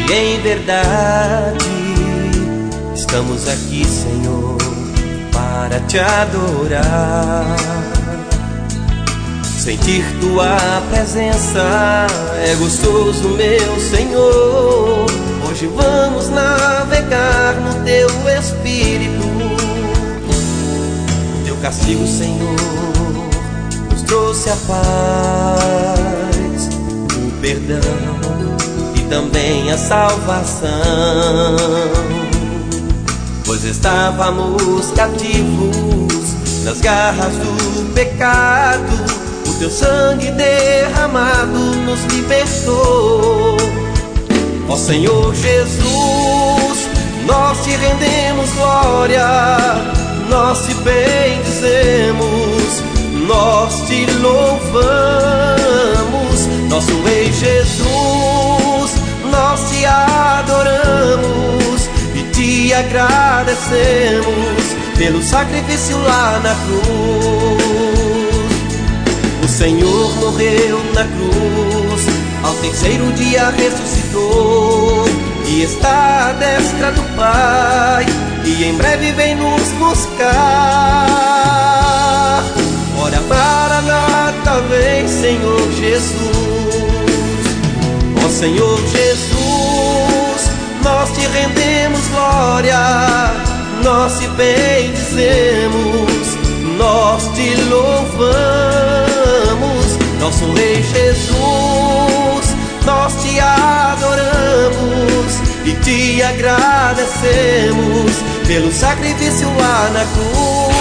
e em verdade estamos aqui, Senhor, para te adorar. Sentir tua presença é gostoso, meu Senhor. Hoje vamos navegar no teu Espírito. O teu castigo, Senhor, nos trouxe a paz, o perdão e também a salvação. Pois estávamos cativos nas garras do pecado, o teu sangue derramado nos libertou. Ó Senhor Jesus, nós te rendemos glória, nós te bendizemos, nós te louvamos. Nosso Rei Jesus, nós te adoramos e te agradecemos pelo sacrifício lá na cruz. O Senhor morreu na cruz, ao terceiro dia ressuscitou e está à destra do Pai, e em breve vem nos buscar. Ora, Maranata, vem, Senhor Jesus. Ó Senhor Jesus, nós te rendemos glória, nós te bendizemos, nós te louvamos. Nosso Rei Jesus, nós te adoramos e te agradecemos pelo sacrifício lá na cruz.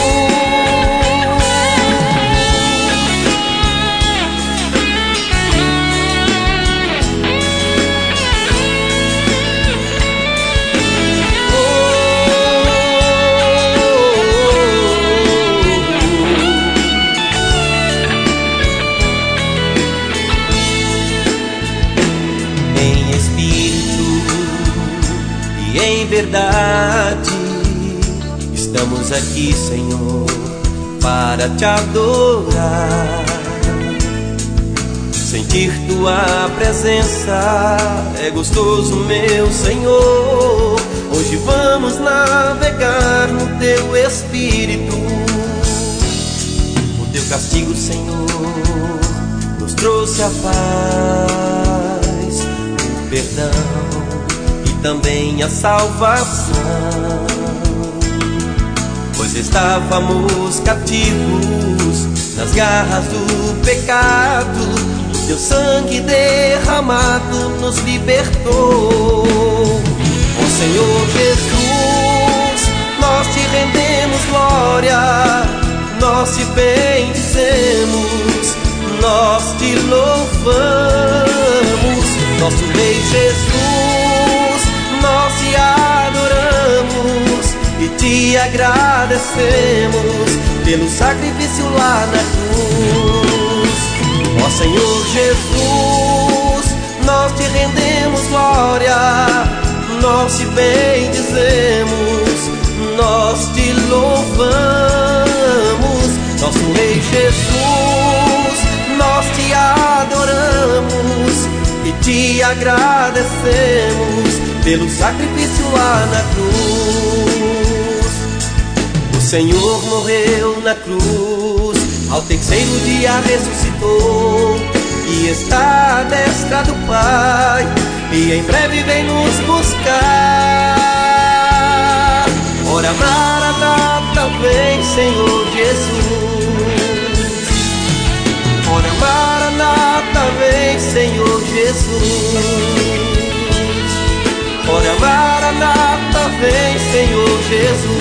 Em verdade, estamos aqui, Senhor, para te adorar. Sentir tua presença é gostoso, meu Senhor. Hoje vamos navegar no teu Espírito. O teu castigo, Senhor, nos trouxe a paz, o perdão e também a salvação. Pois estávamos cativos nas garras do pecado, o teu sangue derramado nos libertou. Ó Senhor Jesus, nós te rendemos glória, nós te bendizemos, nós te louvamos. Nosso Rei Jesus, nós te adoramos e te agradecemos pelo sacrifício lá na cruz. Ó Senhor Jesus, nós te rendemos glória, nós te bendizemos, nós te louvamos. Nosso Rei Jesus, nós te adoramos e te agradecemos pelo sacrifício lá na cruz. O Senhor morreu na cruz, ao terceiro dia ressuscitou e está à destra do Pai, e em breve vem nos buscar. Ora, Maranata, vem, Senhor Jesus. Ora, Maranata, vem, Senhor Jesus. Ora, Maranata, vem, Senhor Jesus.